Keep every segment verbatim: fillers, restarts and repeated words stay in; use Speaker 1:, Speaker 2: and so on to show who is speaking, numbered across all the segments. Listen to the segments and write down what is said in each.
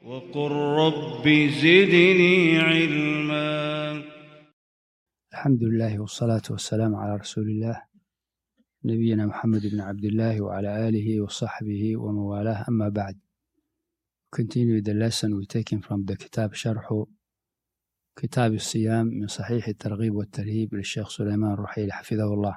Speaker 1: وقل رب زدني علما.
Speaker 2: الحمد لله والصلاة والسلام على رسول الله نبينا محمد بن عبد الله وعلى آله وصحبه ومن والاه. أما بعد, continue the lesson we taken from the كتاب شرح كتاب الصيام من صحيح الترغيب والترهيب للشيخ سليمان الرحيلي حفظه الله.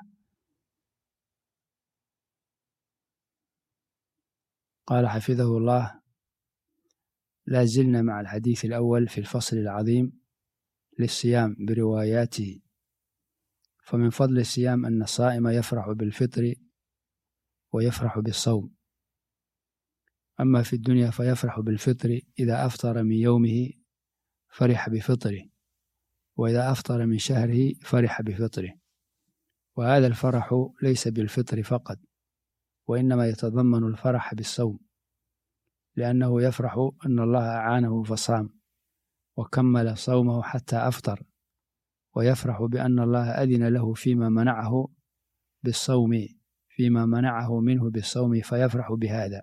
Speaker 2: قال حفظه الله: لا زلنا مع الحديث الأول في الفصل العظيم للصيام برواياته. فمن فضل الصيام أن الصائم يفرح بالفطر ويفرح بالصوم. أما في الدنيا فيفرح بالفطر إذا أفطر من يومه فرح بفطره، وإذا أفطر من شهره فرح بفطره. وهذا الفرح ليس بالفطر فقط، وإنما يتضمن الفرح بالصوم، لأنه يفرح أن الله أعانه فصام وكمل صومه حتى أفطر، ويفرح بأن الله أذن له فيما منعه بالصوم فيما منعه منه بالصوم فيفرح بهذا.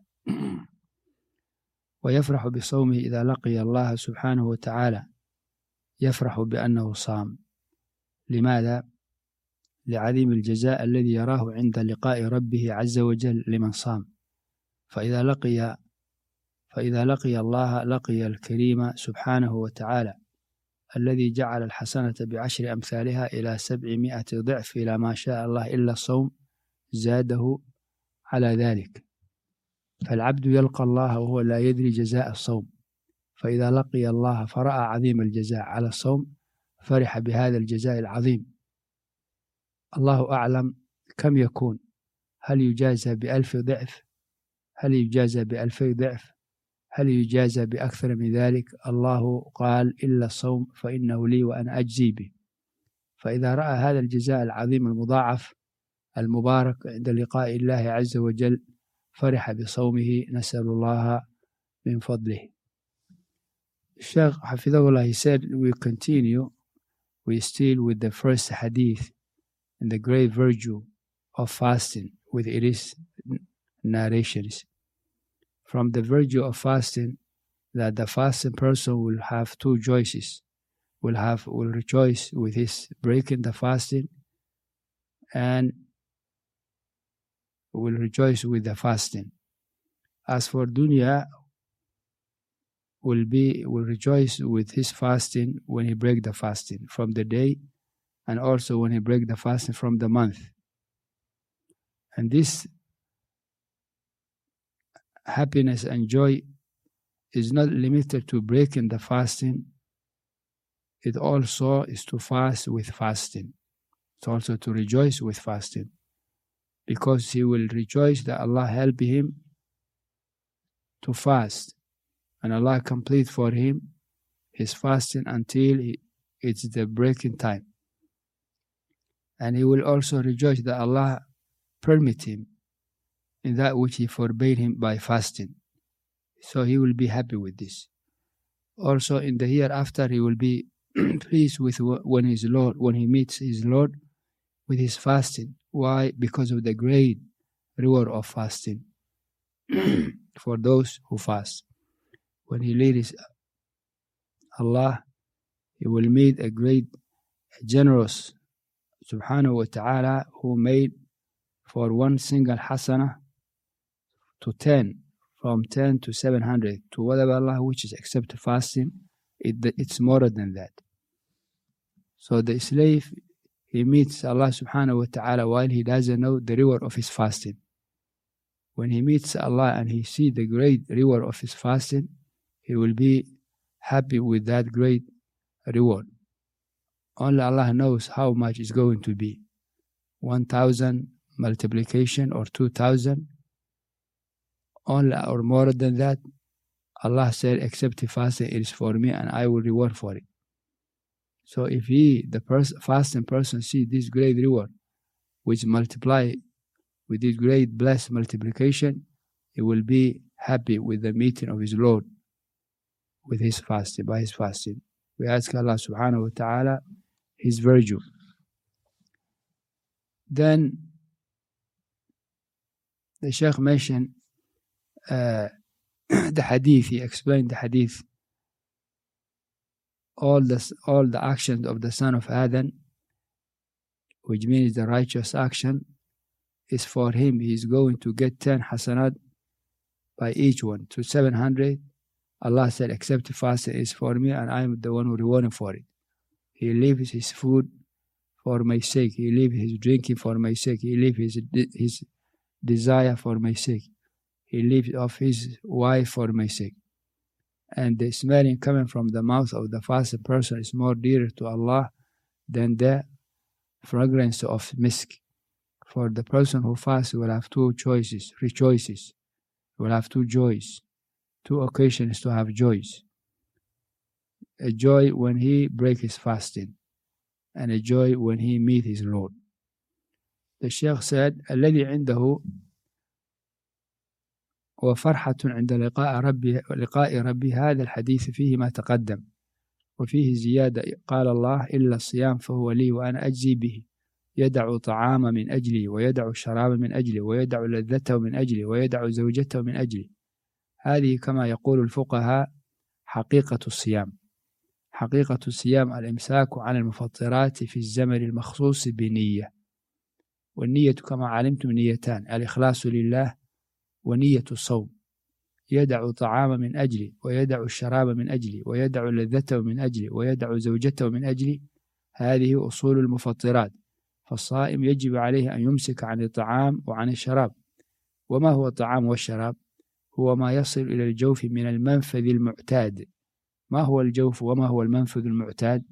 Speaker 2: ويفرح بصومه إذا لقي الله سبحانه وتعالى، يفرح بأنه صام. لماذا؟ لعظيم الجزاء الذي يراه عند لقاء ربه عز وجل لمن صام. فإذا لقي فإذا لقي الله لقي الكريم سبحانه وتعالى الذي جعل الحسنة بعشر أمثالها إلى سبعمائة ضعف إلى ما شاء الله، إلا الصوم زاده على ذلك. فالعبد يلقى الله وهو لا يدري جزاء الصوم، فإذا لقي الله فرأى عظيم الجزاء على الصوم فرح بهذا الجزاء العظيم. الله أعلم كم يكون، هل يجازى بألف ضعف، هل يجازى بألفي ضعف، هل يجازى بأكثر من ذلك؟ الله قال: إلا الصوم فإنه لي وأنا أجزي به. فإذا رأى هذا الجزاء العظيم المضاعف المبارك عند لقاء الله عز وجل فرح بصومه، نسأل الله من فضله. الشيخ حفظه الله, he said, we continue, we still with the first hadith and the great virtue of fasting with its narrations. From the virtue of fasting, that the fasting person will have two choices, will have will rejoice with his breaking the fasting, and will rejoice with the fasting. As for dunya, will be will rejoice with his fasting when he break the fasting from the day, and also when he break the fasting from the month. And this happiness and joy is not limited to breaking the fasting. It also is to fast with fasting. It's also to rejoice with fasting, because he will rejoice that Allah help him to fast, and Allah complete for him his fasting until he, it's the breaking time. And he will also rejoice that Allah permit him in that which he forbade him by fasting. So he will be happy with this. Also in the hereafter he will be pleased with when his Lord, when he meets his Lord with his fasting. Why? Because of the great reward of fasting for those who fast. When he leads Allah, he will meet a great, generous subhanahu wa ta'ala, who made for one single hasana to ten, from ten to seven hundred, to whatever Allah wishes, except fasting, it, it's more than that. So the slave, he meets Allah subhanahu wa ta'ala while he doesn't know the reward of his fasting. When he meets Allah and he sees the great reward of his fasting, he will be happy with that great reward. Only Allah knows how much is going to be. One thousand multiplication or two thousand, only or more than that. Allah said, except the fasting, it is for me and I will reward for it. So if he, the pers- fasting person, see this great reward, which multiply with this great blessed multiplication, he will be happy with the meeting of his Lord with his fasting, by his fasting. We ask Allah subhanahu wa ta'ala his virtue. Then the Shaykh mentioned uh, the hadith, he explained the hadith. All the, all the actions of the son of Adam, which means the righteous action, is for him. He's going to get ten hasanat by each one to seven hundred. Allah said, except fasting is for me, and I am the one who reward him for it. He leaves his food for my sake. He leaves his drinking for my sake. He leaves his, his desire for my sake. He leaves off his wife for my sake. And the smelling coming from the mouth of the fasting person is more dear to Allah than the fragrance of misk. For the person who fasts will have two choices, three choices. He will have two joys, two occasions to have joys. A joy when he breaks his fasting, and a joy when he meets his Lord. The Shaykh said, الذي عنده وفرحة عند لقاء ربي لقاء ربي هذا الحديث فيه ما تقدم وفيه زيادة. قال الله إلا الصيام فهو لي وأنا أجزي به، يدع طعام من أجلي ويدع الشراب من أجلي ويدع لذته من أجلي ويدع زوجته من أجلي. هذه كما يقول الفقهاء حقيقة الصيام. حقيقة الصيام الإمساك عن المفطرات في الزمن المخصوص بنية، والنية كما علمتم نيتان، الإخلاص لله ونية الصوم. يدع طعام من أجلي ويدع الشراب من أجلي ويدع لذته من أجلي ويدع زوجته من أجلي. هذه أصول المفطرات. فالصائم يجب عليه أن يمسك عن الطعام وعن الشراب. وما هو الطعام والشراب؟ هو ما يصل إلى الجوف من المنفذ المعتاد. ما هو الجوف وما هو المنفذ المعتاد؟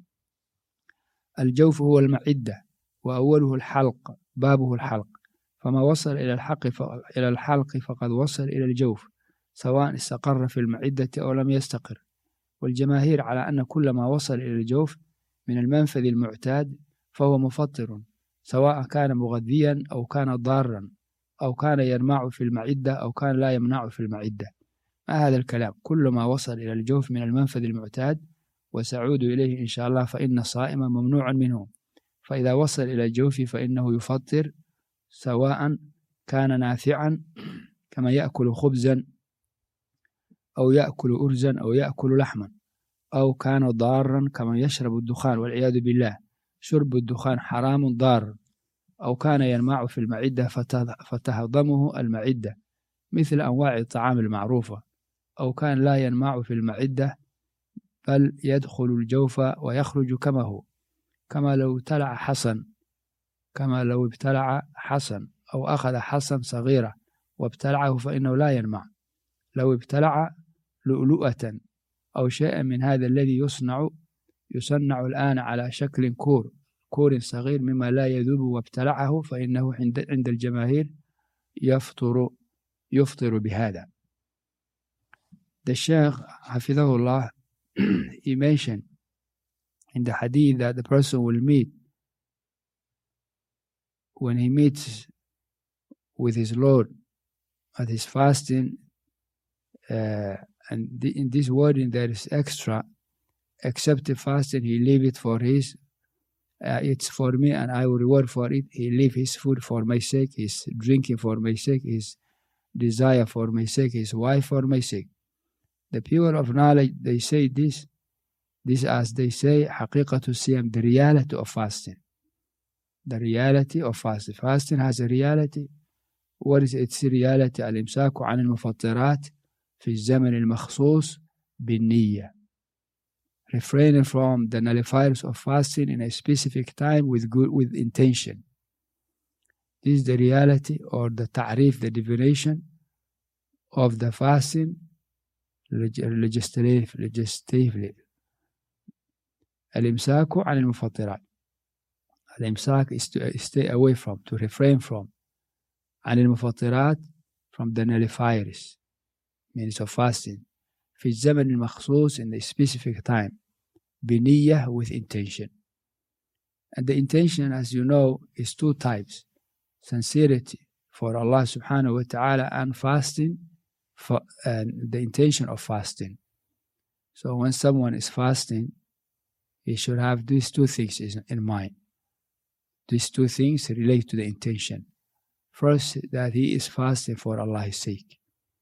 Speaker 2: الجوف هو المعدة، وأوله الحلق، بابه الحلق، فما وصل إلى الحلق إلى الحلق فقد وصل إلى الجوف، سواء استقر في المعدة أو لم يستقر. والجماهير على أن كل ما وصل إلى الجوف من المنفذ المعتاد فهو مفطر، سواء كان مغذيا أو كان ضارا أو كان ينمع في المعدة أو كان لا يمنع في المعدة. ما هذا الكلام؟ كل ما وصل إلى الجوف من المنفذ المعتاد، وسأعود إليه إن شاء الله، فإن الصائم ممنوع منه. فإذا وصل إلى الجوف فإنه يفطر، سواء كان نافعا كما يأكل خبزا أو يأكل أرزا أو يأكل لحما، أو كان ضارا كما يشرب الدخان والعياذ بالله. شرب الدخان حرام ضار. أو كان ينمع في المعدة فتهضمه المعدة مثل أنواع الطعام المعروفة، أو كان لا ينمع في المعدة بل يدخل الجوف ويخرج كما هو، كما لو ابتلع حصن كما لو ابتلع حصن أو أخذ حصن صغيرة وابتلعه فإنه لا ينمع. لو ابتلع لؤلؤة أو شيء من هذا الذي يصنع يصنع الآن على شكل كور كور صغير مما لا يذوب وابتلعه، فإنه عند عند الجماهير يفطر يفطر بهذا. The Shaykh Hafidhahullah, he mentioned in the hadith that the person will meet when he meets with his Lord at his fasting, uh, and the, in this wording there is extra, except the fasting he leave it for his uh, it's for me and I will reward for it. He leave his food for my sake, his drinking for my sake, his desire for my sake, his wife for my sake. The people of knowledge, they say this, this as they say, حقيقة الصيام, the reality of fasting. The reality of fasting. Fasting has a reality. What is its reality? الإمساك عن المفطرات في الزمن المخصوص بالنية. Refraining from the nullifiers of fasting in a specific time with good, with intention. This is the reality or the ta'rif, the definition of the fasting legislatively. legislatively. الإمساك عن المفطرات. الإمساك is to stay away from, to refrain from. عن المفطرات, from the nullifiers, means of fasting. في الزمن المخصوص, in the specific time. بنية, with intention. And the intention, as you know, is two types. Sincerity for Allah subhanahu wa ta'ala, and fasting, for, and the intention of fasting. So when someone is fasting, he should have these two things in mind. These two things relate to the intention. First, that he is fasting for Allah's sake.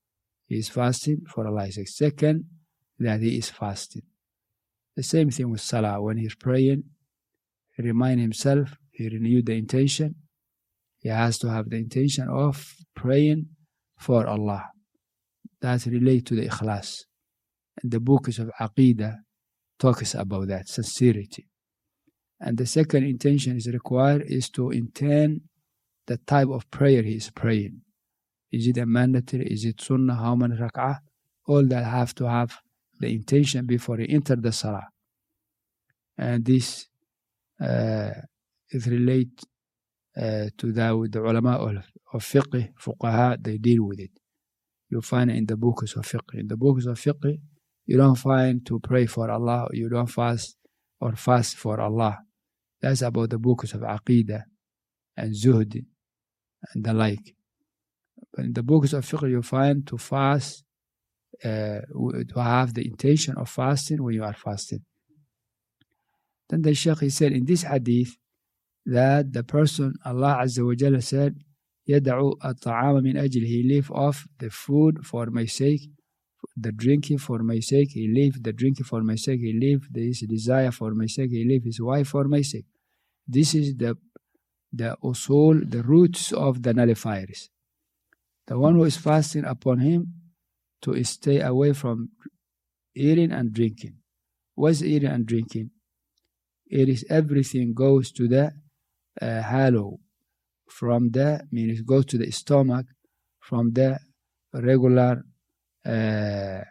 Speaker 2: he is fasting for Allah's sake. Second, that he is fasting. The same thing with Salah. When he's praying, he reminds himself, he renewed the intention. He has to have the intention of praying for Allah. That relates to the ikhlas. And the books of Aqidah talks about that, sincerity. And the second intention is required is to intend the type of prayer he is praying. Is it a mandatory? Is it sunnah? How many rak'ah? All that have to have the intention before he enter the salah. And this uh, is related uh, to that with the ulama of, of fiqh, fuqaha, they deal with it. You find it in the books of fiqh. In the books of fiqh, you don't find to pray for Allah, you don't fast or fast for Allah. That's about the books of Aqidah and Zuhd and the like. But in the books of fiqh, you find to fast, uh, to have the intention of fasting when you are fasting. Then the Shaykh, he said in this hadith that the person, Allah Azza wa Jalla said, يَدَعُ الطَّعَامَ مِنْ أَجْلِ He leave off the food for my sake, the drinking for my sake, he leave the drinking for my sake, he leave his desire for my sake, he leave his wife for my sake. This is the the usul, the roots of the nullifiers. The one who is fasting upon him to stay away from eating and drinking. What's eating and drinking? It is everything goes to the uh, hollow, from the, means it goes to the stomach, from the regular uh,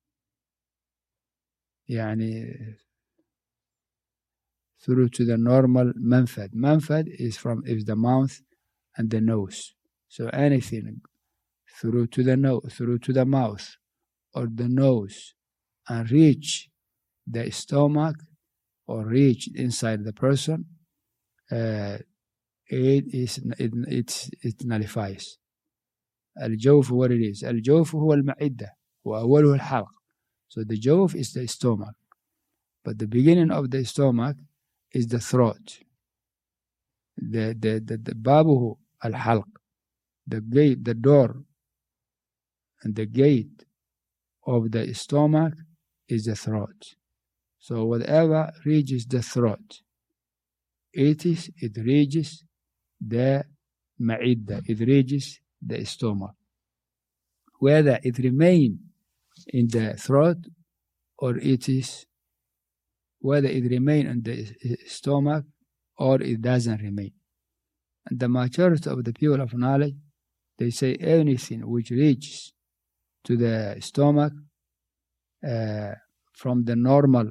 Speaker 2: يعني through to the normal manfad. Manfad is from is the mouth and the nose. So anything through to the nose, through to the mouth or the nose, and reach the stomach or reach inside the person, uh, it is it it, it nullifies. الجوف what it is. الجوف هو المعدة وأوله الحلق. So the jawf is the stomach, but the beginning of the stomach is the throat. The the the, the babuhu al-halq, the gate, the door, and the gate of the stomach is the throat. So whatever reaches the throat, it is it reaches the ma'idda, it reaches the stomach. Whether it remains in the throat or it is whether it remains in the stomach or it doesn't remain. And the majority of the people of knowledge, they say anything which reaches to the stomach uh, from the normal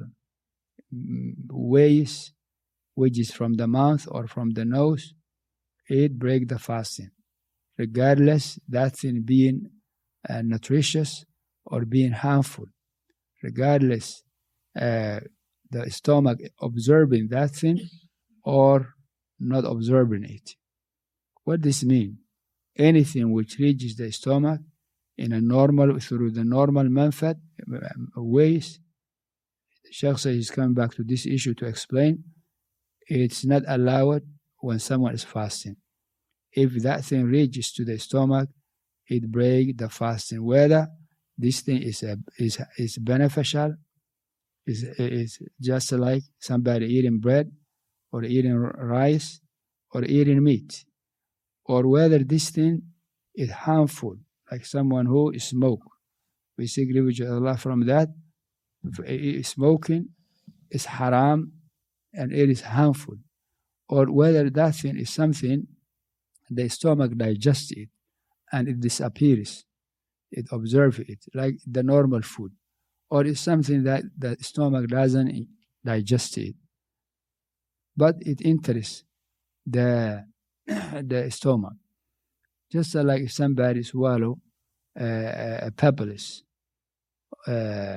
Speaker 2: ways, which is from the mouth or from the nose, it breaks the fasting, regardless that thing being uh, nutritious or being harmful, regardless uh, the stomach observing that thing or not observing it. What does this mean? Anything which reaches the stomach in a normal, through the normal manfad ways, the Shaykh says he's coming back to this issue to explain, it's not allowed when someone is fasting. If that thing reaches to the stomach, it breaks the fasting. Whether this thing is a, is is beneficial, is is just like somebody eating bread or eating rice or eating meat, or whether this thing is harmful, like someone who smoke. We seek refuge of Allah from that. Smoking is haram and it is harmful, or whether that thing is something the stomach digests it and it disappears, it observes it like the normal food, or it's something that the stomach doesn't digest it, but it enters the the stomach. Just like if somebody swallow uh, a pebbles, uh,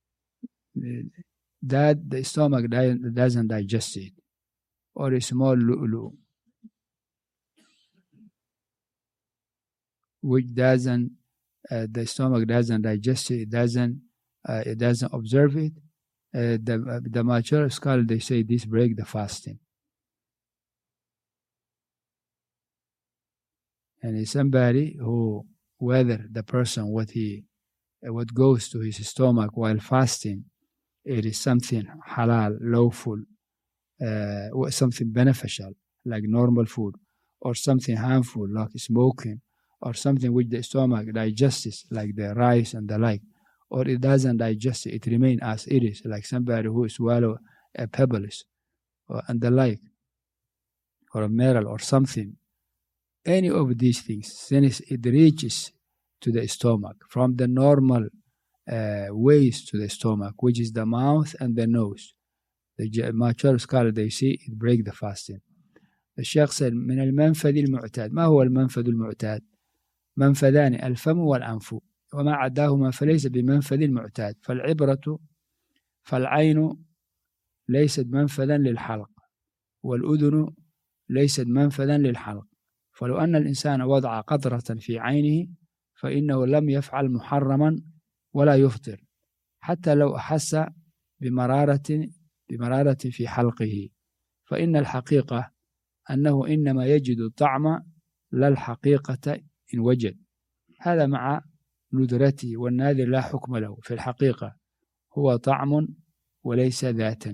Speaker 2: that the stomach doesn't digest it, or a small lu'lu, which doesn't, uh, the stomach doesn't digest it, it doesn't, uh, it doesn't observe it. Uh, the uh, the mature scholars, they say this break the fasting. And it's somebody who, whether the person what he uh, what goes to his stomach while fasting, it is something halal, lawful, uh, something beneficial like normal food, or something harmful like smoking, or something which the stomach digests like the rice and the like, or it doesn't digest it, it remains as it is, like somebody who swallow a pebbles or, and the like, or a metal or something. Any of these things, since it reaches to the stomach from the normal uh, ways to the stomach, which is the mouth and the nose, the mature scholar, they see it break the fasting. الشيخ said من المنفذ المعتاد. ما هو المنفذ المعتاد؟ منفذان الفم والأنف، وما عداهما فليس بمنفذ المعتاد. فالعبرة فالعين ليست منفذا للحلق، والأذن ليست منفذا للحلق. فلو أن الإنسان وضع قطرة في عينه فإنه لم يفعل محرما ولا يفطر، حتى لو أحس بمرارة بمرارة في حلقه، فإن الحقيقة أنه إنما يجد الطعم لا الحقيقة إن وجد. هذا مع ندرته، والنادر لا حكم له في الحقيقة، هو طعم وليس ذاتا.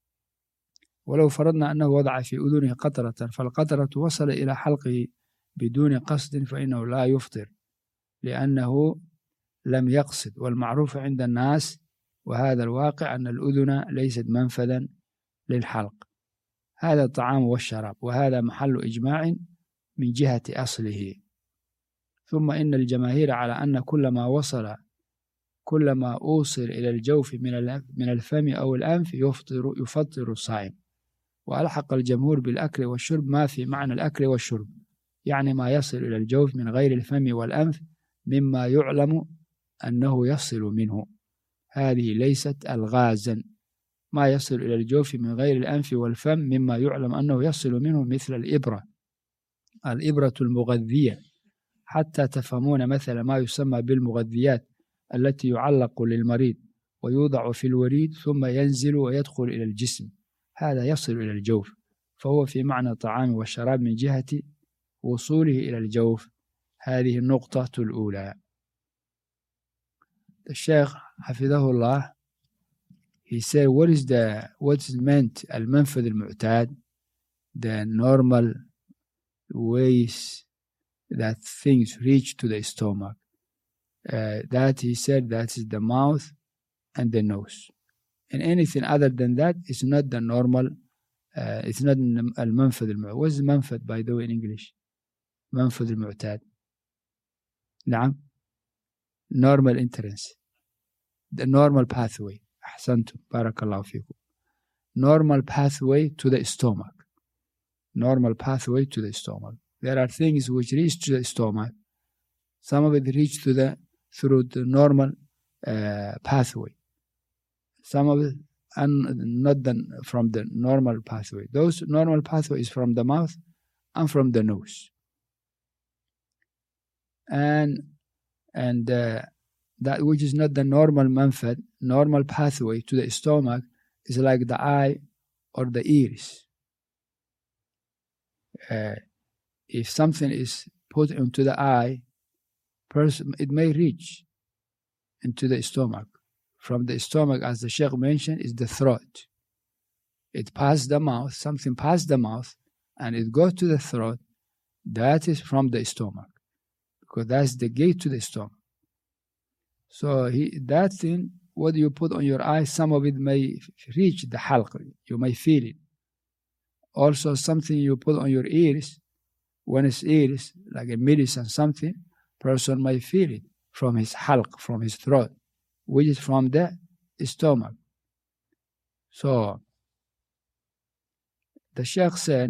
Speaker 2: ولو فرضنا أنه وضع في أذنه قطرة فالقطرة وصل إلى حلقه بدون قصد فإنه لا يفطر، لأنه لم يقصد. والمعروف عند الناس وهذا الواقع أن الأذن ليست منفذا للحلق. هذا الطعام والشراب، وهذا محل إجماع من جهة أصله. ثم إن الجماهير على أن كل ما وصل كل ما أوصل إلى الجوف من الفم أو الأنف يفطر يفطر الصائم. وألحق الجمهور بالأكل والشرب ما في معنى الأكل والشرب، يعني ما يصل إلى الجوف من غير الفم والأنف مما يعلم أنه يصل منه. هذه ليست ألغازا. ما يصل إلى الجوف من غير الأنف والفم مما يعلم أنه يصل منه مثل الإبرة الإبرة المغذية، حتى تفهمون مثل ما يسمى بالمغذيات التي يعلق للمريض ويوضع في الوريد ثم ينزل ويدخل إلى الجسم، هذا يصل إلى الجوف، فهو في معنى الطعام والشراب من جهة وصوله إلى الجوف. هذه النقطة الأولى. الشيخ حفظه الله he said what is the what is meant المنفذ المعتاد, the normal ways that things reach to the stomach. Uh, that he said that is the mouth and the nose, and anything other than that is not the normal. Uh, it's not المنفذ المعتاد. What is منفذ by the way in English? منفذ المعتاد. نعم. Normal entrance. The normal pathway. أحسنتم. بارك الله فيكم. Normal pathway to the stomach. Normal pathway to the stomach. There are things which reach to the stomach. Some of it reach to the through the normal uh, pathway. Some of it and not the, from the normal pathway. Those normal pathways from the mouth and from the nose. And and uh, that which is not the normal manfad, normal pathway to the stomach is like the eye or the ears. Uh, if something is put into the eye, person, it may reach into the stomach. From the stomach, as the Sheikh mentioned, is the throat. It passed the mouth, something passed the mouth, and it goes to the throat. That is from the stomach, because that's the gate to the stomach. So he, that thing, what you put on your eye, some of it may reach the halq, you may feel it. Also, something you put on your ears, when it's ears, like a medicine, something, person may feel it from his halq, from his throat, which is from the stomach. So, the Sheikh said,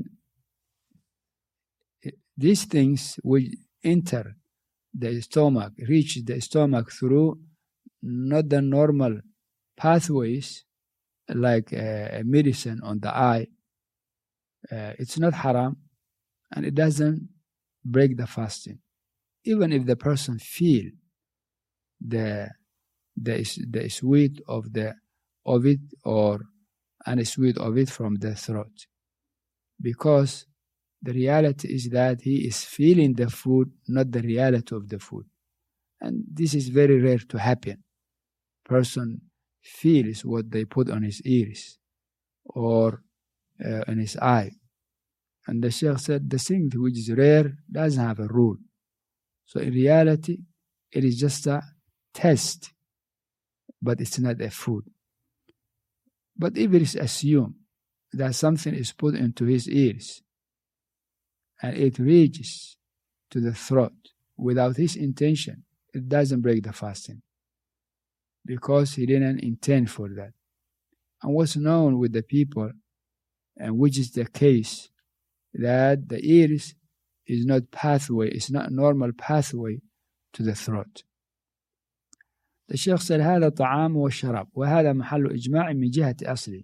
Speaker 2: these things will enter the stomach, reach the stomach through not the normal pathways, like a, a medicine on the eye. Uh, it's not haram, and it doesn't break the fasting. Even if the person feel the the the sweet of the of it or unsweet of it from the throat, because the reality is that he is feeling the food, not the reality of the food. And this is very rare to happen. Person feels what they put on his ears or uh, in his eye. And the Sheikh said the thing which is rare doesn't have a rule. So in reality, it is just a test, but it's not a food. But if it is assumed that something is put into his ears and it reaches to the throat without his intention, it doesn't break the fasting because he didn't intend for that. And what's known with the people, and which is the case, that the ears is not pathway, it's not normal pathway to the throat. The Sheikh said هذا طعام والشراب وهذا محل إجماع من جهة أصله.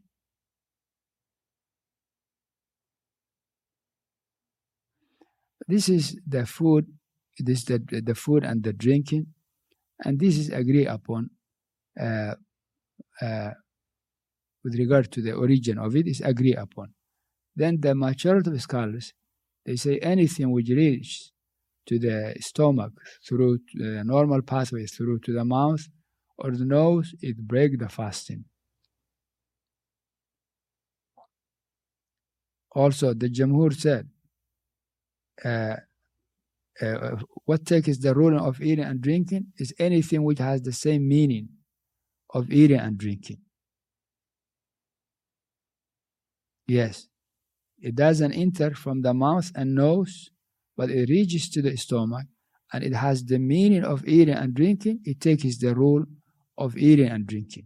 Speaker 2: This is the food, this is the, the food and the drinking, and this is agreed upon uh, uh, with regard to the origin of it is agreed upon. Then the majority of scholars, they say anything which reaches to the stomach through the normal pathway through to the mouth or the nose, it breaks the fasting. Also, the Jamhur said, uh, uh, what takes the ruling of eating and drinking is anything which has the same meaning of eating and drinking. Yes, it doesn't enter from the mouth and nose, but it reaches to the stomach, and it has the meaning of eating and drinking. It takes the rule of eating and drinking.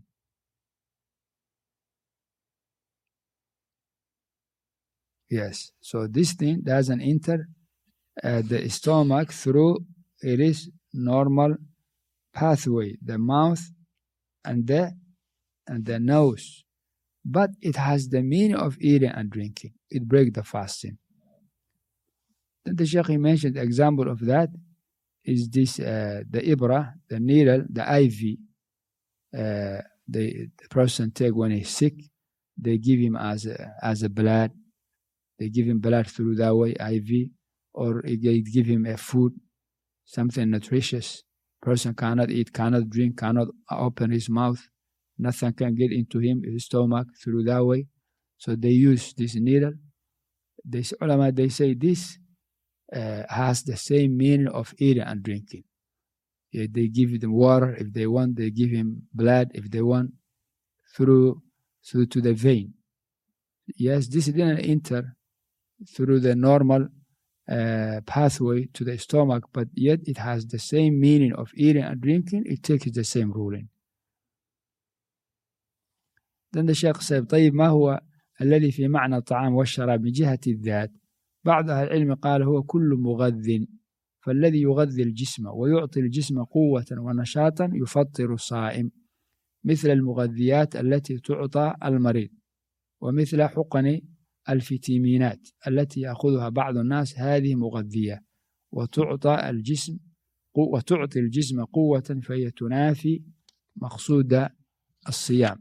Speaker 2: Yes, so this thing doesn't enter uh, the stomach through it is normal pathway, the mouth and the and the nose, but it has the meaning of eating and drinking. It breaks the fasting. Then the Shaykh mentioned the example of that is this uh, the ibra, the needle, the I V. Uh, the, the person take when he's sick, they give him as a, as a blood. They give him blood through that way, I V, or they give him a food, something nutritious. Person cannot eat, cannot drink, cannot open his mouth. Nothing can get into him, his stomach, through that way. So they use this needle. This ulama, they say this uh, has the same meaning of eating and drinking. Yeah, they give them water if they want. They give him blood if they want, through through to the vein. Yes, this didn't enter through the normal uh, pathway to the stomach, but yet it has the same meaning of eating and drinking. It takes the same ruling. Then the Shaykh said, طيب ما هو الذي في معنى الطعام والشراب من جهة الذات؟ بعض أهل العلم قال هو كل مغذٍ، فالذي يغذي الجسم ويعطي الجسم قوة ونشاطا يفطر الصائم، مثل المغذيات التي تعطى المريض، ومثل حقن الفيتامينات التي يأخذها بعض الناس، هذه مغذية وتعطى الجسم وتعطي الجسم قوة فهي تنافي مقصود الصيام.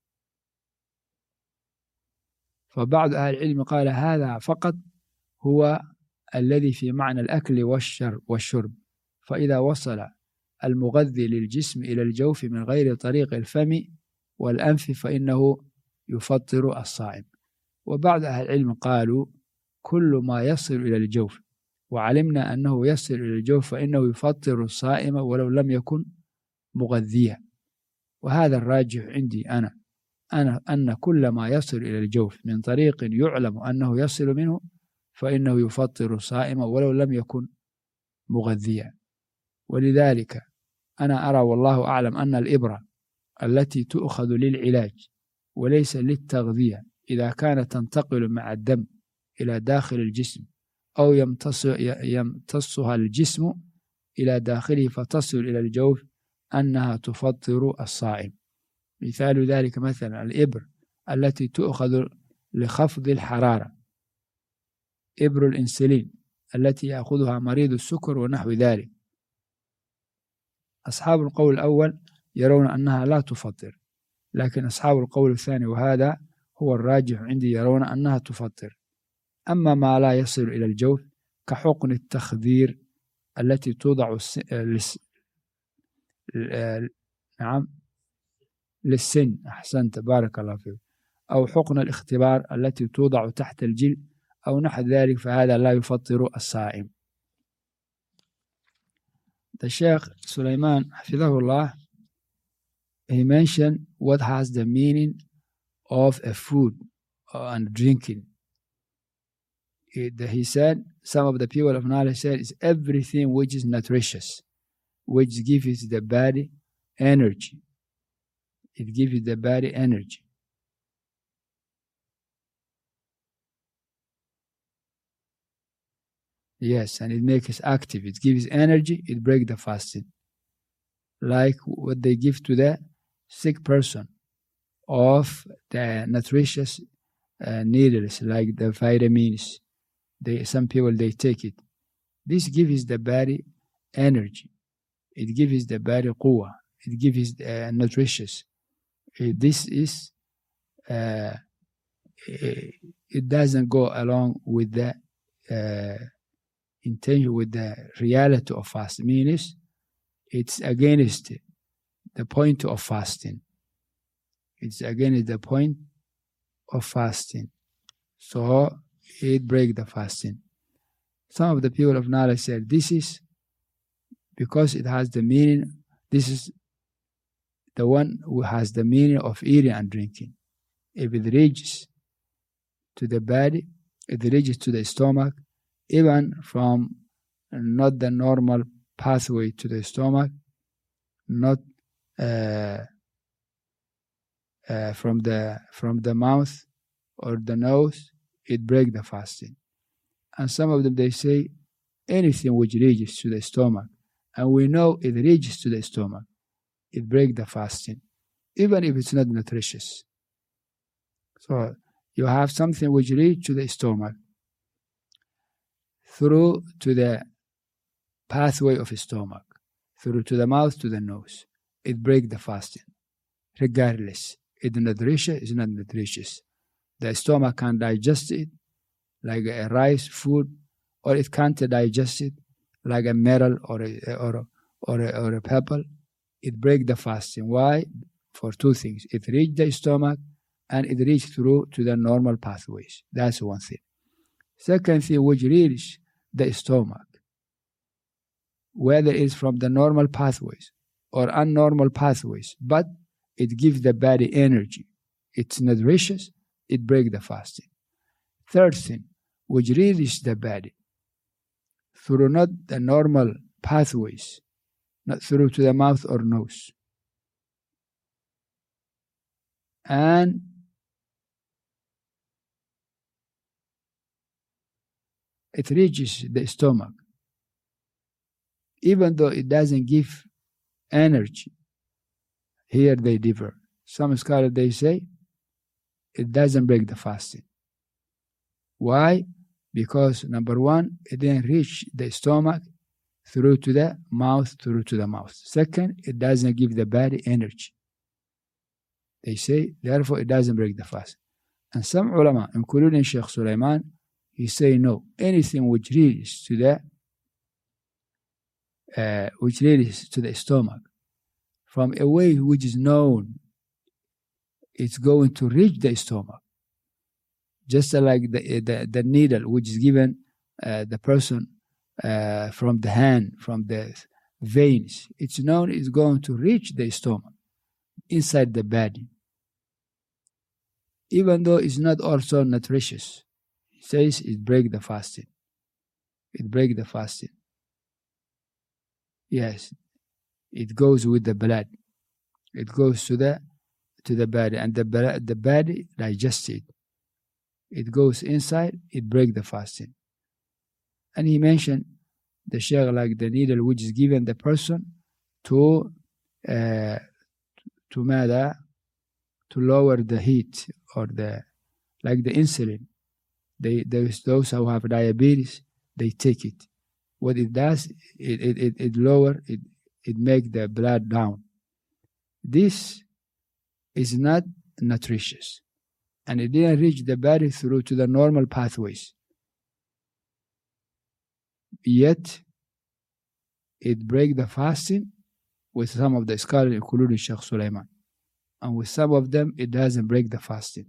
Speaker 2: فبعض أهل العلم قال هذا فقط هو الذي في معنى الأكل والشرب، فإذا وصل المغذي للجسم إلى الجوف من غير طريق الفم والأنف فإنه يفطر الصائم. وبعض أهل العلم قالوا كل ما يصل إلى الجوف وعلمنا أنه يصل إلى الجوف فإنه يفطر الصائم ولو لم يكن مغذيا. وهذا الراجح عندي أنا أنا أن كل ما يصل إلى الجوف من طريق يعلم أنه يصل منه فإنه يفطر الصائم ولو لم يكن مغذيا. ولذلك أنا أرى والله أعلم أن الإبرة التي تؤخذ للعلاج وليس للتغذية إذا كانت تنتقل مع الدم إلى داخل الجسم أو يمتص يمتصها الجسم إلى داخله فتصل إلى الجوف أنها تفطر الصائم. مثال ذلك مثلا الإبر التي تؤخذ لخفض الحرارة، إبر الإنسولين التي يأخذها مريض السكر ونحو ذلك. أصحاب القول الأول يرون أنها لا تفطر، لكن أصحاب القول الثاني وهذا هو الراجح عندي يرون أنها تفطر. أما ما لا يصل إلى الجوف كحقن التخدير التي توضع نعم للسن، أحسنت بارك الله فيك، أو حقن الاختبار التي توضع تحت الجلد أو نحو ذلك، فهذا لا يفطر الصائم. The Sheikh Sulaiman Hafidhahullah, he mentioned what has the meaning of a food and drinking. It, he said, some of the people of knowledge said, is everything which is nutritious, which gives the body energy. It gives the body energy. Yes, and it makes us active. It gives energy, it breaks the fasting. Like what they give to the sick person of the nutritious uh, needles, like the vitamins. They, some people, they take it. This gives the body energy. It gives the body quwwah. It gives uh, nutritious. This is, uh, it doesn't go along with the uh, intention, with the reality of fasting. Means it's against the point of fasting. It's against the point of fasting. So it breaks the fasting. Some of the people of knowledge said this is because it has the meaning, this is the one who has the meaning of eating and drinking. If it reaches to the body, it reaches to the stomach, even from not the normal pathway to the stomach, not uh, uh, from the from the mouth or the nose, it breaks the fasting. And some of them, they say anything which reaches to the stomach, and we know it reaches to the stomach, it breaks the fasting, even if it's not nutritious. So you have something which reaches to the stomach through to the pathway of the stomach, through to the mouth, to the nose. It breaks the fasting, regardless. It's nutritious, it's not nutritious. The stomach can digest it like a rice food, or it can't digest it like a metal or a, or, or, a, or a pebble. It breaks the fasting. Why? For two things. It reaches the stomach and it reaches through to the normal pathways. That's one thing. Second thing, which reaches the stomach, whether it's from the normal pathways or unnormal pathways, but it gives the body energy. It's nutritious, it breaks the fasting. Third thing, which reaches the body through not the normal pathways, not through to the mouth or nose, and it reaches the stomach, even though it doesn't give energy. Here they differ. Some scholars, they say it doesn't break the fasting. Why? Because number one, it didn't reach the stomach through to the mouth, through to the mouth. Second, it doesn't give the body energy. They say, therefore, it doesn't break the fast. And some ulama, including Sheikh Sulaiman, he say no. Anything which reaches to the uh, which reaches to the stomach from a way which is known, it's going to reach the stomach. Just like the the, the needle which is given uh, the person uh, from the hand, from the veins, it's known it's going to reach the stomach, inside the body. Even though it's not also nutritious, he says it breaks the fasting. It breaks the fasting. Yes, it goes with the blood. It goes to the to the body, and the the body digests it. It goes inside. It breaks the fasting. And he mentioned the sheikh like the needle which is given the person to uh, to mada, to lower the heat, or the like the insulin. They those those who have diabetes, they take it. What it does, it it it, it lower it it makes the blood down. This is not nutritious, and it didn't reach the body through to the normal pathways. Yet it breaks the fasting with some of the scholars, including Sheikh Sulaiman. And with some of them, it doesn't break the fasting.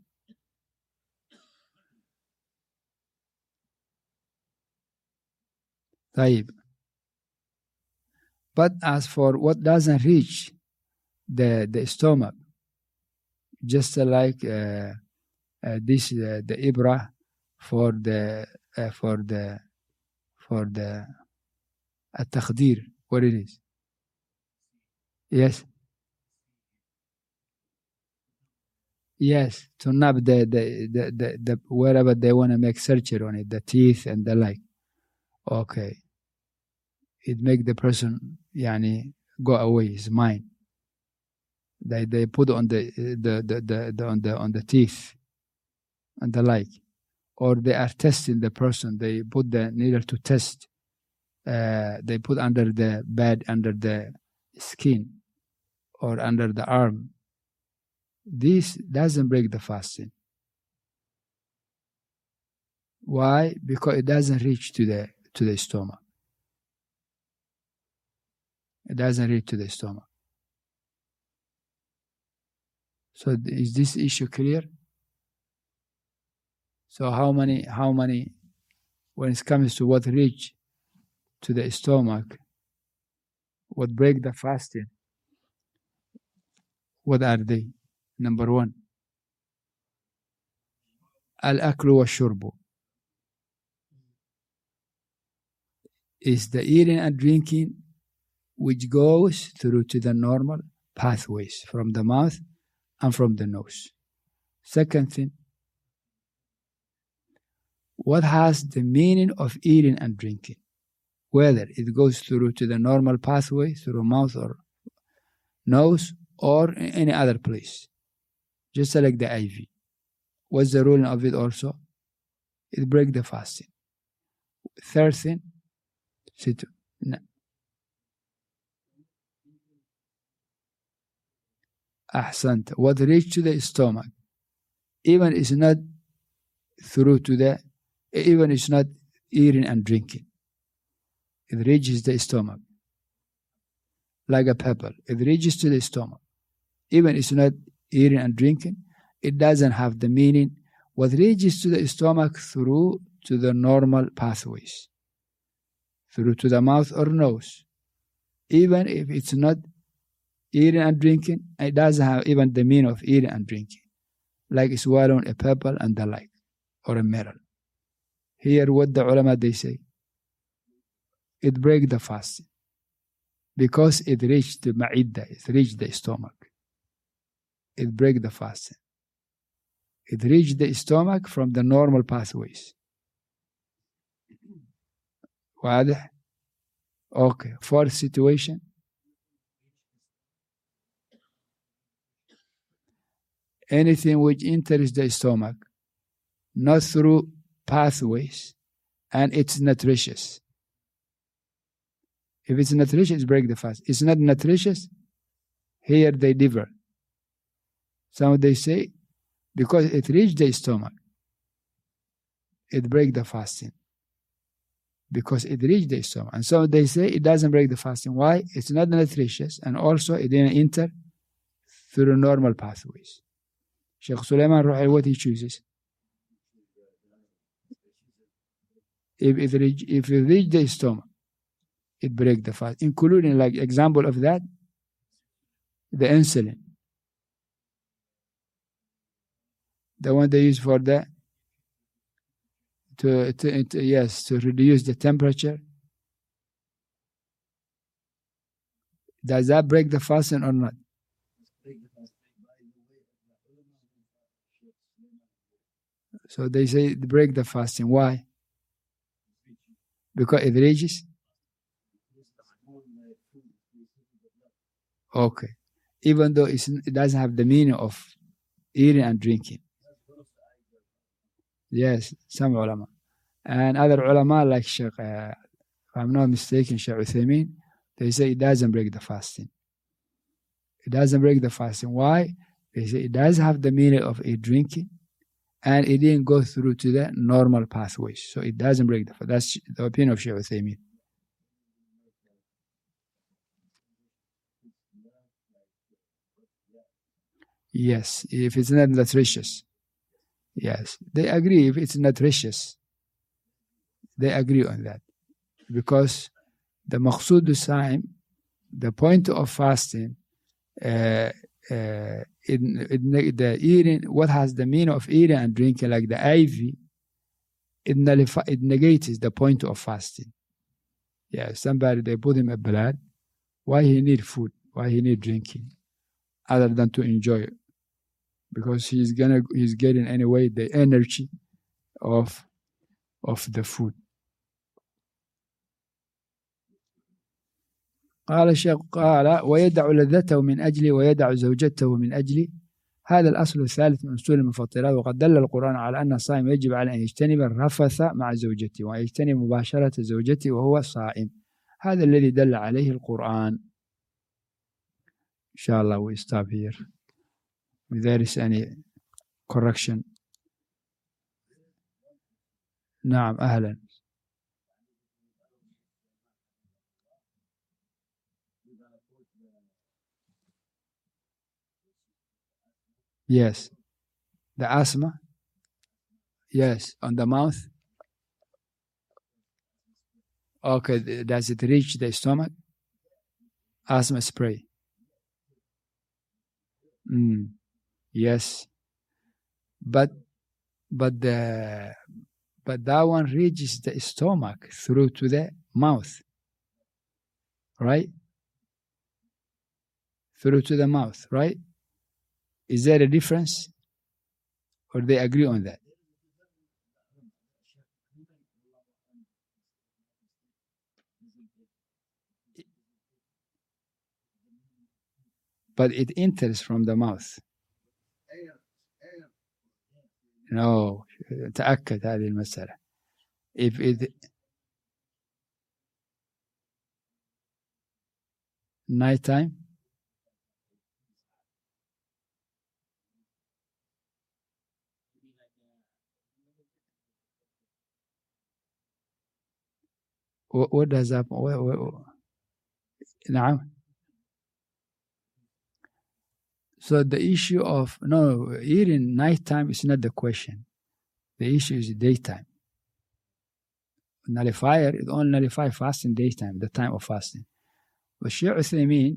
Speaker 2: طيب. But as for what doesn't reach the, the stomach, just like uh, uh, this, uh, the ibra for the uh, for the for the at-taqdir, what it is? Yes. Yes, to nab the the, the, the, the wherever they want to make surgery on it, the teeth and the like. Okay. It make the person yani go away, his mind. They they put on the the, the, the, the on the on the teeth and the like. Or they are testing the person. They put the needle to test. Uh, they put under the bed, under the skin, or under the arm. This doesn't break the fasting. Why? Because it doesn't reach to the to the stomach. It doesn't reach to the stomach. So is this issue clear? So how many how many when it comes to what reach to the stomach, what break the fasting, what are they? Number one, al-aklu wa shurbu, is the eating and drinking which goes through to the normal pathways from the mouth and from the nose. Second thing, what has the meaning of eating and drinking, whether it goes through to the normal pathway through mouth or nose or in any other place, just like the I V. What's the ruling of it also? It breaks the fasting. Third thing, sit. No. Ahsant. What reaches to the stomach, even it's not through to the, even it's not eating and drinking. It reaches the stomach like a pebble. It reaches to the stomach. Even it's not eating and drinking, it doesn't have the meaning. What reaches to the stomach through to the normal pathways, through to the mouth or nose, even if it's not eating and drinking, it doesn't have even the meaning of eating and drinking, like swallowing a pebble and the like, or a metal. Here what the ulama they say, it breaks the fasting because it reached the ma'idda, it reached the stomach. It breaks the fasting. It reached the stomach from the normal pathways. واضح? Okay. Fourth situation. Anything which enters the stomach, not through pathways, and it's nutritious. If it's nutritious, break the fast. It's not nutritious, here they differ. Some they say, because it reached the stomach, it break the fasting. Because it reached the stomach. And so they say it doesn't break the fasting. Why? It's not nutritious, and also it didn't enter through normal pathways. Sheikh Sulaiman Ruhail, what he chooses? If it reach, if it reach the stomach, it break the fast, including, like example of that, the insulin, the one they use for the to, to, to yes to reduce the temperature. Does that break the fasting or not? So they say break the fasting. Why? Because it reaches. Okay. Even though it's, it doesn't have the meaning of eating and drinking. Yes, some ulama. And other ulama like Sheikh, uh, if I'm not mistaken, Sheikh Uthaymeen, they say it doesn't break the fasting. It doesn't break the fasting. Why? They say it does have the meaning of a drinking, and it didn't go through to the normal pathways. So it doesn't break the fast. That's the opinion of Sheikh Uthaymeen. Yes, if it's not nutritious. Yes, they agree if it's nutritious. They agree on that. Because the maqsood as-saim, the point of fasting, uh, uh, in, in the eating, what has the meaning of eating and drinking, like the I V, it, nullify, it negates the point of fasting. Yeah, somebody, they put him a blood. Why he need food? Why he need drinking? Other than to enjoy it. Because he's gonna, he's getting anyway the energy of, of the food. قال الشيخ قال ويدع لذته من أجلي ويدع زوجته من أجلي. هذا الأصل الثالث من أصول المفطرات. وقد دل القرآن على أن الصائم يجب على أن يجتنب الرفث مع زوجته ويجتنب مباشرة زوجته وهو صائم. هذا الذي دل عليه القرآن. إن شاء الله we stop here. If there is any correction. نعم أهلا. Yes. The asthma. Yes. On the mouth. Okay. Does it reach the stomach? Asthma spray. Mm. Yes. But, but the, but that one reaches the stomach through to the mouth. Right? Through to the mouth, right? Is there a difference? Or they agree on that? But it enters from the mouth. No, تأكد هذه المسألة. If it night time, what, what does that? What, what, نعم. So the issue of no eating nighttime is not the question. The issue is daytime. Nullifier, it only nullifies fasting daytime, the time of fasting. But Shaykh Uthaymeen,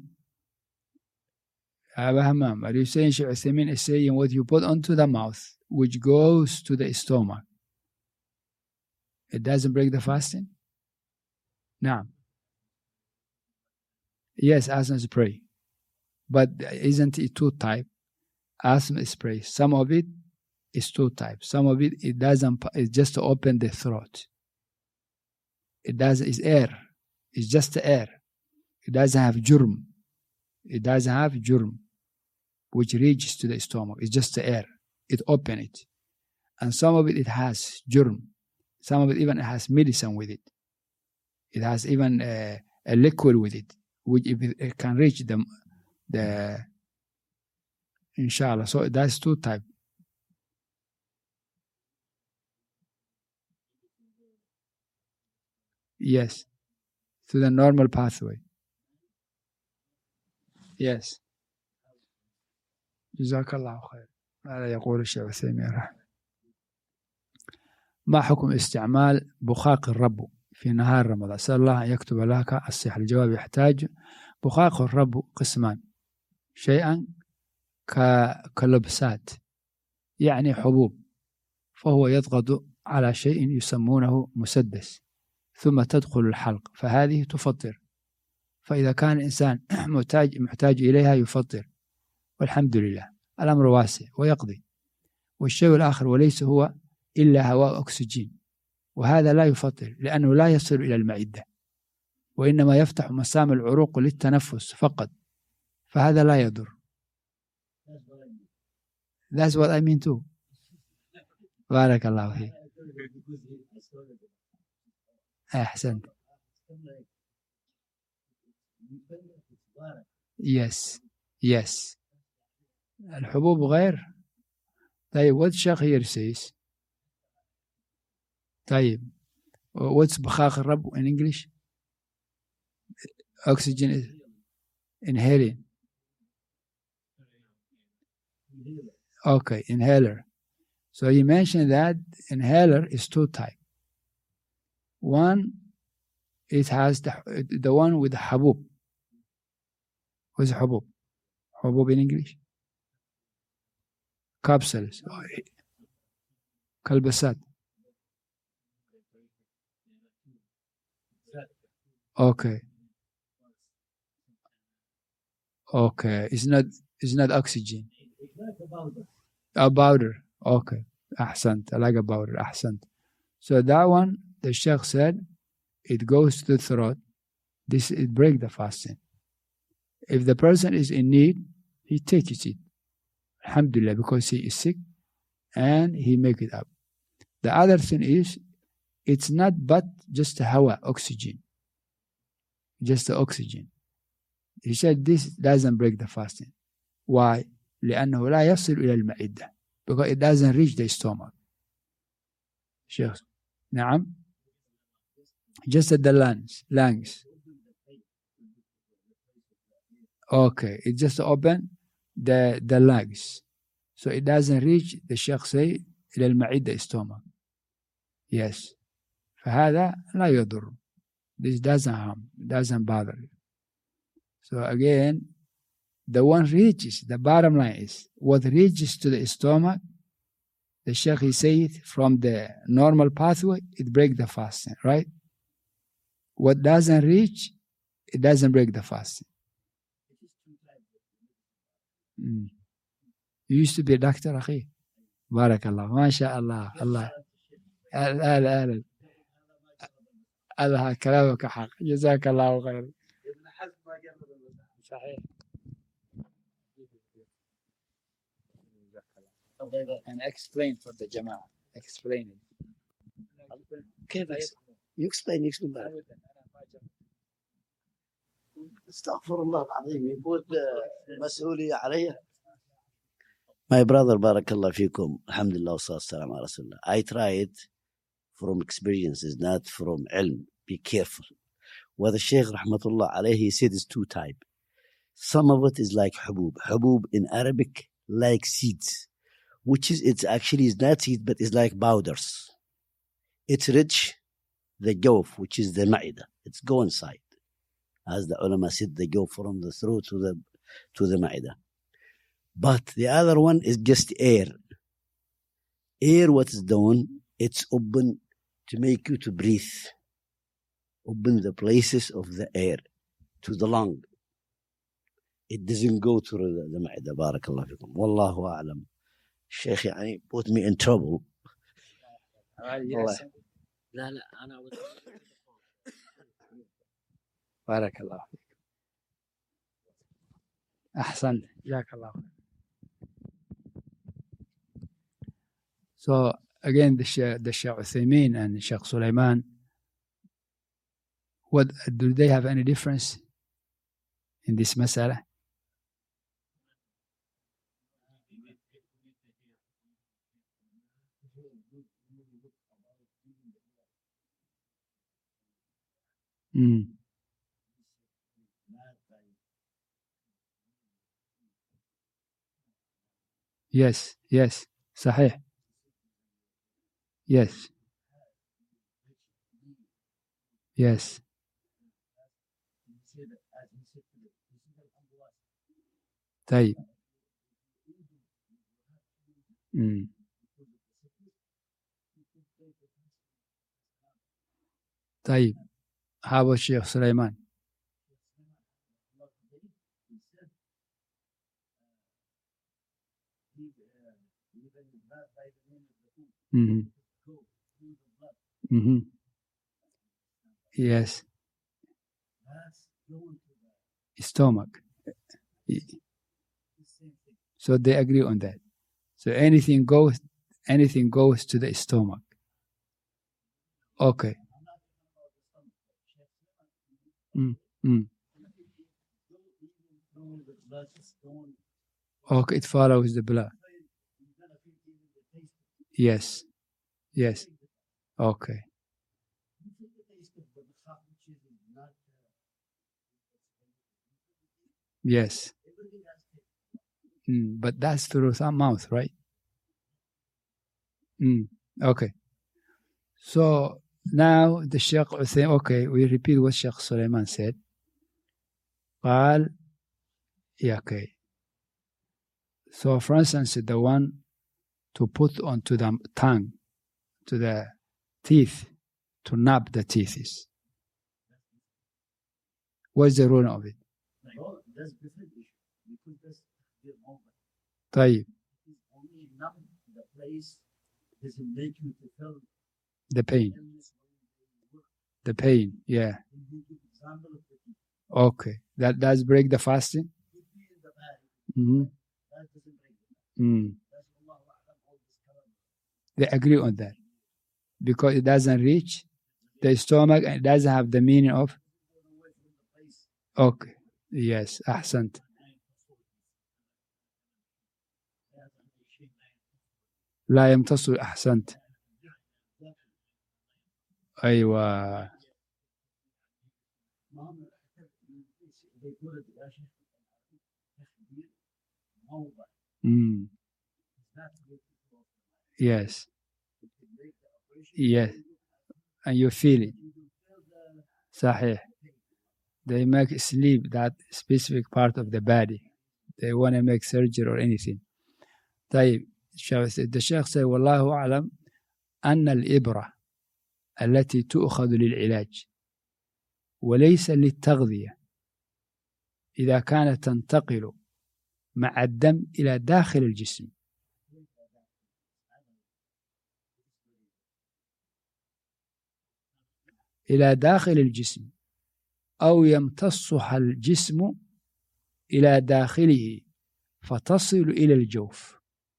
Speaker 2: Abu Hammam, are you saying Shaykh Uthaymeen is saying what you put onto the mouth, which goes to the stomach, it doesn't break the fasting? No. Yes, asthma spray. But isn't it two type? Asthma spray. Some of it is two types. Some of it, it doesn't, it's just to open the throat. It does, it's air. It's just air. It doesn't have jurm. It doesn't have jurm, which reaches to the stomach. It's just the air. It open it. And some of it, it has jurm. Some of it even has medicine with it. It has even a, a liquid with it, which if it, it can reach the, the, inshallah. So that's two types. Yes. To the normal pathway. Yes. جزاك الله خير. ماذا يقول الشيخ عثيمين رحمه. ما حكم استعمال بخاق الرب في نهار رمضان؟ أسأل الله أن يكتب لك الصحة. الجواب يحتاج بخاق الرب قسمان. شيئا كلبسات يعني حبوب، فهو يضغط على شيء يسمونه مسدس ثم تدخل الحلق، فهذه تفطر. فإذا كان الإنسان محتاج محتاج إليها يفطر، والحمد لله الأمر واسع ويقضي. والشيء الآخر وليس هو إلا هواء أكسجين، وهذا لا يفطر لأنه لا يصل إلى المعدة، وإنما يفتح مسام العروق للتنفس فقط، فهذا لا يضر. That's what I mean too. بارك الله فيك. أحسنت. Yes, yes. الحبوب غير. طيب what الشيخ here says. طيب what's بخاخ الرب in English? Oxygen is inhaling. Okay, inhaler. So he mentioned that inhaler is two type. One, it has the, the one with the habub. What's habub? Habub in English? Capsules. Kalbasat. Okay. Okay. It's not it's not oxygen. A powder. Okay. Ahsant. I like a powder. Ahsant. So that one, the Sheikh said, it goes to the throat. This it break the fasting. If the person is in need, he takes it. Alhamdulillah, because he is sick and he make it up. The other thing is, it's not but just hawa, oxygen. Just the oxygen. He said this doesn't break the fasting. Why? لأنه لا يصل إلى المعدة. Because it doesn't reach the stomach. Sheikh. نعم. Just at the lungs. lungs. Okay. It just open the, the lungs. So it doesn't reach, the Sheikh say, إلى المعدة stomach. Yes. فهذا لا يضر. This doesn't harm. Doesn't bother you. So again, the one reaches, the bottom line is, what reaches to the stomach, the Sheikh he said, from the normal pathway, it breaks the fasting, right? What doesn't reach, it doesn't break the fasting. Mm. You used to be a doctor, akhi. Barakallah. MashaAllah. Allah. Allah. Allah. Allah. كلامك حق. جزاك الله خير. صحيح. And explain for the Jama'ah. Explain it.
Speaker 3: كيف you explain you explain بعد. استغفر الله العظيم يقول مسؤولية علي. My brother بارك الله فيكم الحمد لله والصلاة والسلام على رسول الله. I try it from experiences, not from علم. Be careful. What the Shaykh rahmatullah alayhi he said is two type. Some of it is like حبوب. حبوب in Arabic like seeds, which is it's actually is not seed but it's like powders. It's rich the jawf, which is the ma'idah. It's go inside. As the ulama said, they go from the throat to the to the ma'idah. But the other one is just air. Air, what is done? It's open to make you to breathe. Open the places of the air to the lung. It doesn't go to the, the ma'idah. Barakallah fikum. Wallahu a'lam. Sheikh yani put me in trouble.
Speaker 2: Yes.
Speaker 3: لا لا أنا
Speaker 2: بارك الله فيك. أحسن. جزاك الله. So again, the Sheikh, the Sheikh Uthaymeen and Sheikh Sulaiman, what do they have any difference in this masala? Mm. Yes, yes, صحيح. Yes. Yes. طيب. Mm. طيب. How about Sheikh Sulaiman? Mm-hmm. Mm-hmm. Yes. Stomach. So they agree on that. So anything goes, anything goes to the stomach. Okay. Mm, mm. Okay, it follows the blood. Yes. Yes. Okay. Yes. Mm, but that's through some mouth, right? Mm, okay. So now the Sheikh Uthaymeen, okay, we repeat what Sheikh Sulaiman said. قال, yeah, okay. So for instance, the one to put onto the tongue, to the teeth, to nub the teeth is. What's the rule of it?
Speaker 3: No, that's different issue. Because that's the moment.
Speaker 2: طيب.
Speaker 3: It's only numb the place doesn't make you to feel
Speaker 2: The pain.
Speaker 3: illness when you work.
Speaker 2: The pain, yeah.
Speaker 3: And you give example of the teeth.
Speaker 2: Okay. That does break the fasting?
Speaker 3: Could be in the bag.
Speaker 2: Mm-hmm.
Speaker 3: That doesn't break the bag.
Speaker 2: Mm.
Speaker 3: That's Allah A'lam, all this kalam.
Speaker 2: They agree on that. Because it doesn't reach the stomach and it doesn't have the meaning of.
Speaker 3: Go away from the place.
Speaker 2: Okay. Yes. أحسنت. لا يمتص. أحسنت. أيوة.
Speaker 3: They put it there.
Speaker 2: Mm. Yes. Yes. And you feel it. صحيح. They make sleep that specific part of the body. They want to make surgery or anything. طيب. The Sheikh said, والله أعلم أن الإبرة التي تؤخذ للعلاج وليس للتغذية إذا كانت تنتقل مع الدم إلى داخل الجسم إلى داخل الجسم أو يمتصها الجسم إلى داخله فتصل إلى الجوف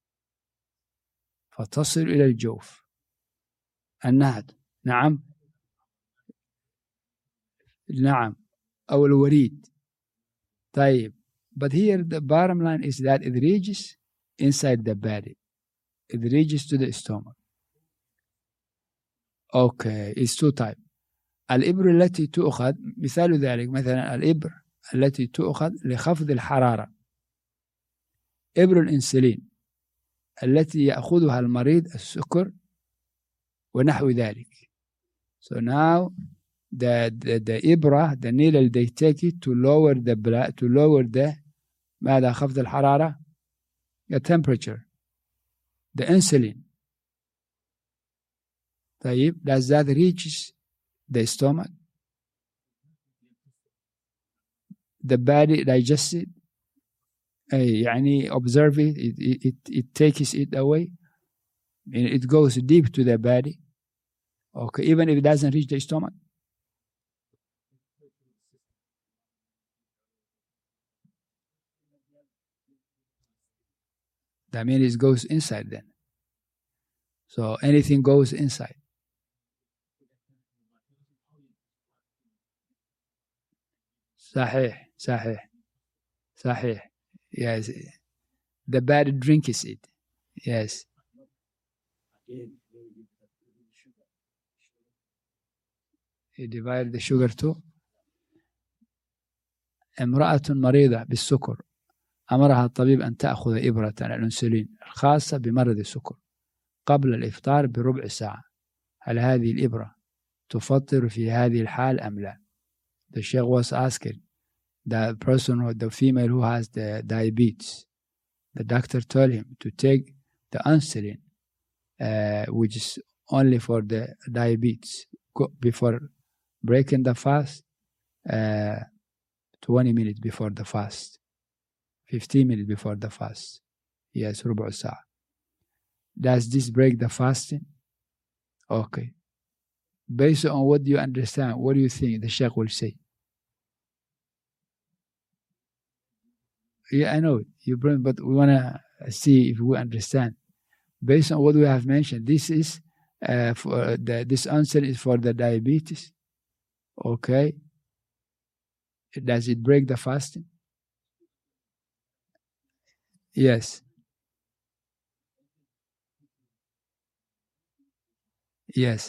Speaker 2: فتصل إلى الجوف النهد نعم نعم أو الوريد طيب. But here the bottom line is that it reaches inside the body. It reaches to the stomach. Okay, it's two types. الإبر التي تؤخذ مثال ذلك مثلا الإبر التي تؤخذ لخفض الحرارة إبر الإنسولين التي يأخذها المريض السكر ونحو ذلك. So now the the, the إبرة the needle they take it to lower the blood to lower the ماذا خفض الحرارة the temperature the insulin. طيب does that reaches the stomach? The body digests it. أي يعني observe it. It, it, it, it takes it away. And it goes deep to the body. Okay, even if it doesn't reach the stomach. That means it goes inside then. So anything goes inside. صحيح صحيح صحيح. Yes. The body drinks it. Yes. He divided the sugar too. امرأة مريضة بالسكر أمرها الطبيب أن تأخذ إبرة الأنسولين الخاصة بمرض السكر قبل الإفطار بربع ساعة. هل هذه الإبرة تفطر في هذه الحال أم لا؟ The Sheikh was asking the person or the female who has the diabetes. The doctor told him to take the insulin, uh, which is only for the diabetes, before breaking the fast, uh, twenty minutes before the fast, fifteen minutes before the fast. Yes, ربع ساعة. Does this break the fasting? Okay. Based on what you understand, what do you think the Sheikh will say? Yeah, I know you bring, but we want to see if we understand. Based on what we have mentioned, this is uh, for the this answer is for the diabetes. Okay. Does it break the fasting? Yes. Yes.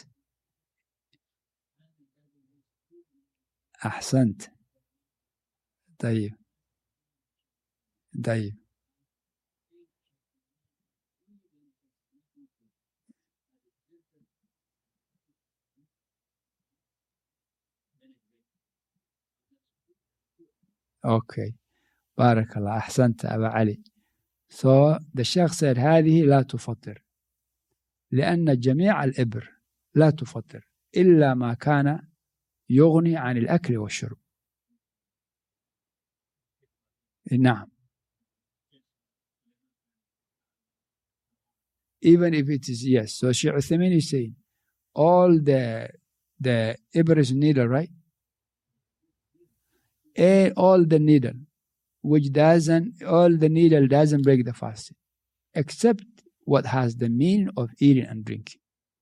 Speaker 2: أحسنت. طيب. طيب. Okay. Barakallah. Ahsanta, Aba Ali. So the Sheikh said هذه لا تفطر لأن جميع الإبر لا تفطر إلا ما كان يغني عن الأكل والشرب. نعم. Even if it is, yes. So Shaykh Uthaymeen is saying all the the Ibr is needle, right? A, all the needle, which doesn't, all the needle doesn't break the fasting, except what has the meaning of eating and drinking,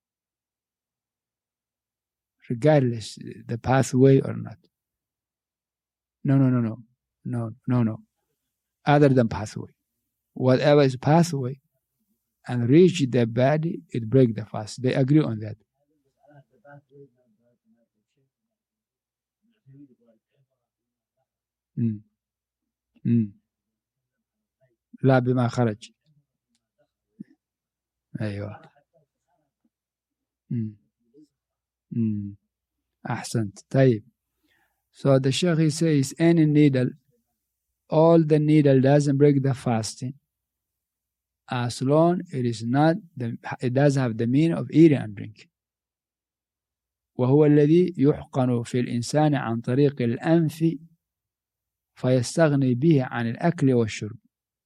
Speaker 2: regardless the pathway or not. No, no, no, no, no, no, no. Other than pathway, whatever is pathway and reach the body, it break the fast. They agree on that. Mm. Mm. لا بما خرج. أيوة. Mm. Mm. أحسنت. طيب. So the Shaykh, he says any needle, all the needle doesn't break the fasting as long it is not the, it doesn't have the meaning of eating and drinking. وهو الذي يحقن في الإنسان عن طريق الأنف فيستغني به عن الأكل والشرب.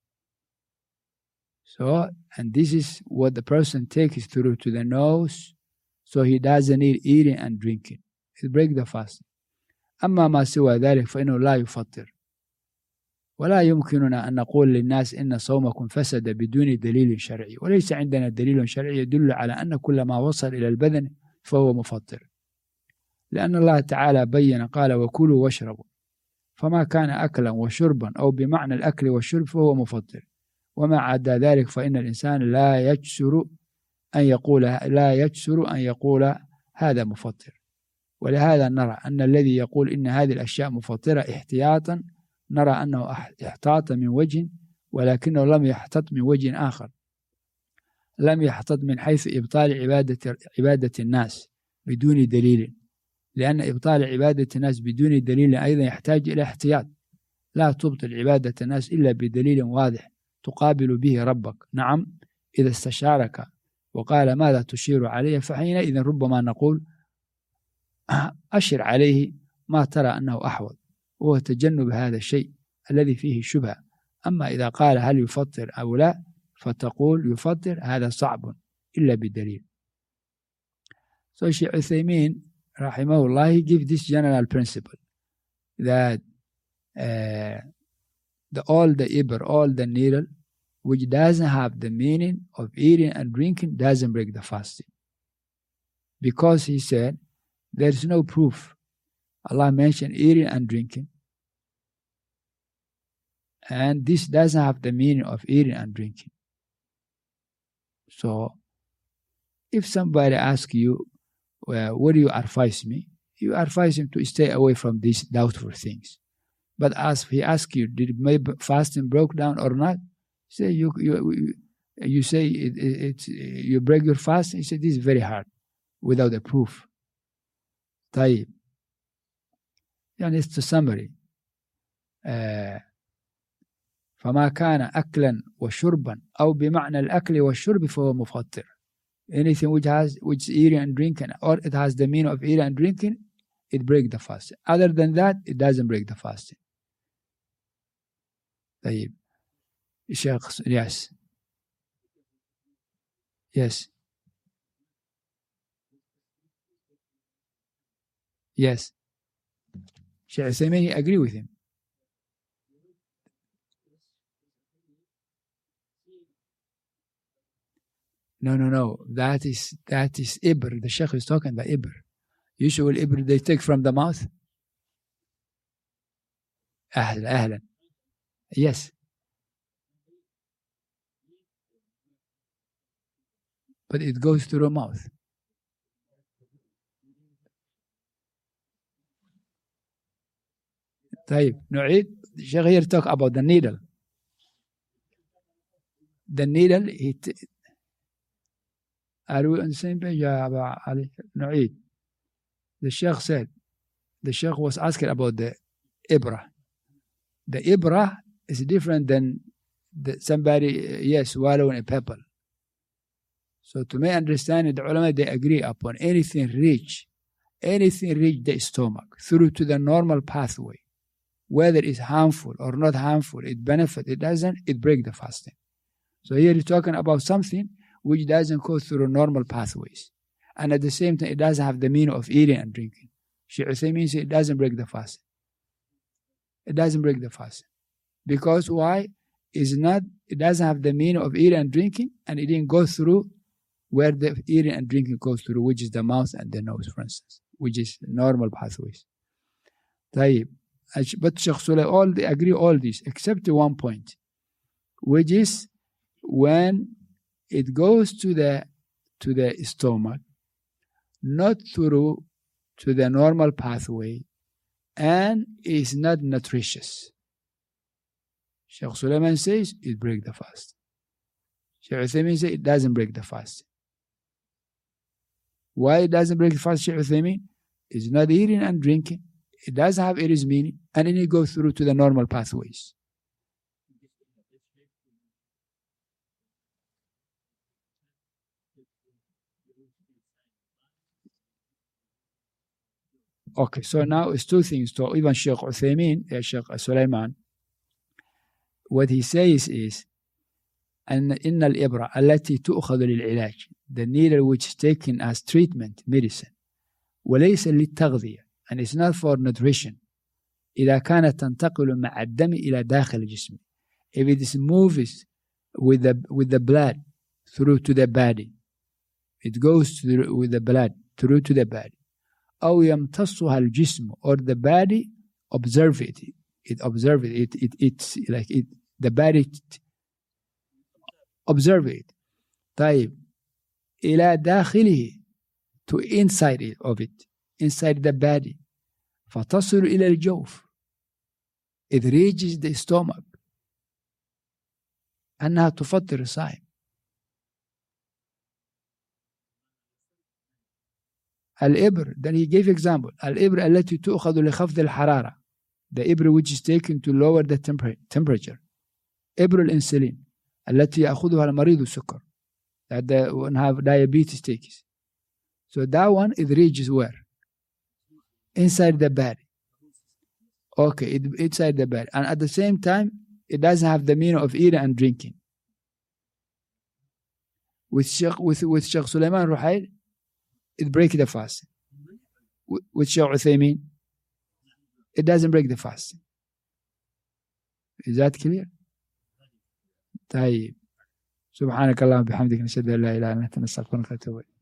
Speaker 2: So, and this is what the person takes through to the nose, so he doesn't need eating and drinking. It breaks the fast. أما ما سوى ذلك فإنه لا يفطر. ولا يمكننا أن نقول للناس إن صومكم فسد بدون دليل شرعي، وليس عندنا دليل شرعي يدل على أن كل ما وصل إلى البدن فهو مفطر، لأن الله تعالى بين قال وكلوا واشربوا، فما كان أكلا وشربا أو بمعنى الأكل والشرب فهو مفطر، وما عدا ذلك فإن الإنسان لا يجسر أن يقول لا يجسر أن يقول هذا مفطر. ولهذا نرى أن الذي يقول إن هذه الأشياء مفطرة احتياطا نرى أنه احتاط من وجه، ولكنه لم يحتط من وجه آخر، لم يحتط من حيث إبطال عبادة عبادة الناس بدون دليل، لأن إبطال عبادة الناس بدون دليل أيضا يحتاج إلى احتياط. لا تبطل عبادة الناس إلا بدليل واضح تقابل به ربك. نعم، إذا استشارك وقال ماذا تشير عليه فحينئذ ربما نقول أشر عليه ما ترى أنه أحوط، وهو تجنب هذا الشيء الذي فيه شبهة. أما إذا قال هل يفطر أو لا فتقول يفطر، هذا صعب إلا بدليل. So Shaykh Uthaymeen rahimahullah, he gives this general principle that uh, the, all the ibr, all the needle, which doesn't have the meaning of eating and drinking, doesn't break the fasting. Because he said there is no proof. Allah mentioned eating and drinking, and this doesn't have the meaning of eating and drinking. So if somebody asks you, well, what do you advise me? You advise him to stay away from these doubtful things. But as he asks you, did maybe fasting broke down or not? Say you you you say it, it, it you break your fast. He said this is very hard without a proof. طيب. يعني it's a summary. uh, فما كان أكلا وشربا أو بمعنى الأكل والشرب فهو مفطر. Anything which has which is eating and drinking, or it has the meaning of eating and drinking, it breaks the fast. Other than that, it doesn't break the fasting. طيب. Sheikh, yes. Yes. Yes. Shaykh Uthaymeen, he agree with him. No, no, no. That is that is ibr. The Sheikh is talking about ibr. Usually ibr they take from the mouth. Ahlan, ahlan. Yes. But it goes through the mouth. طيب نعيد. The Sheikh here talk about the needle. The needle, it, are we on the same page, Ali? نعيد. The Sheikh said, the Sheikh was asking about the ibra. the ibra is different than the, somebody, yes, swallowing a pebble. So to my understanding, the ulama, they agree upon anything reach, anything reach the stomach through to the normal pathway, whether it's harmful or not harmful, it benefits, it doesn't, it breaks the fasting. So here you're talking about something which doesn't go through normal pathways. And at the same time, it doesn't have the meaning of eating and drinking. Shaykh Uthaymeen says it doesn't break the fasting. It doesn't break the fasting. Because why? It's not, it doesn't have the meaning of eating and drinking, and it didn't go through where the eating and drinking goes through, which is the mouth and the nose, for instance, which is normal pathways. طيب. But Shaykh Sulay, all they agree all these, except one point, which is when it goes to the to the stomach, not through to the normal pathway, and is not nutritious. Shaykh Sulaiman says it breaks the fast. Shaykh Uthaymeen says it doesn't break the fast. Why it doesn't break the fast, Shaykh Uthaymeen? It's not eating and drinking. It doesn't have its meaning, and then it goes through to the normal pathways. Okay, so now it's two things. So even Shaykh Uthaymeen, uh, Shaykh Sulaiman, what he says is, أن إن الإبرة التي تؤخذ للعلاج, the needle which is taken as treatment, medicine, وليس للتغذية, and it's not for nutrition, إذا كانت تنتقل مع الدم إلى داخل الجسم, if it is moves with the with the blood through to the body, it goes through with the blood through to the body. أو يمتصها الجسم, or the body observe it, it observe it, it, it it's like it, the body observe it. طيب إلى داخله, to inside it, of it, inside the body, فتصل إلى الجوف, it reaches the stomach, أنها تفطر الصائم. الإبر, then he gave example, الإبر التي تؤخذ لخفض الحرارة, the إبر which is taken to lower the temperature, إبر الإنسولين التي يأخذها المريض السكر, that the one have diabetes takes. So that one, it reaches where? Inside the body. Okay, it, inside the body. And at the same time, it doesn't have the meaning of eating and drinking. With Shaykh, with, with Shaykh Sulaiman Ruhail, it breaks the fast. With, with Shaykh Uthaymeen, it doesn't break the fast. Is that clear? طيب. سبحانك اللهم وبحمدك نشهد أن لا إله إلا أنت نستغفرك ونتوب إليك.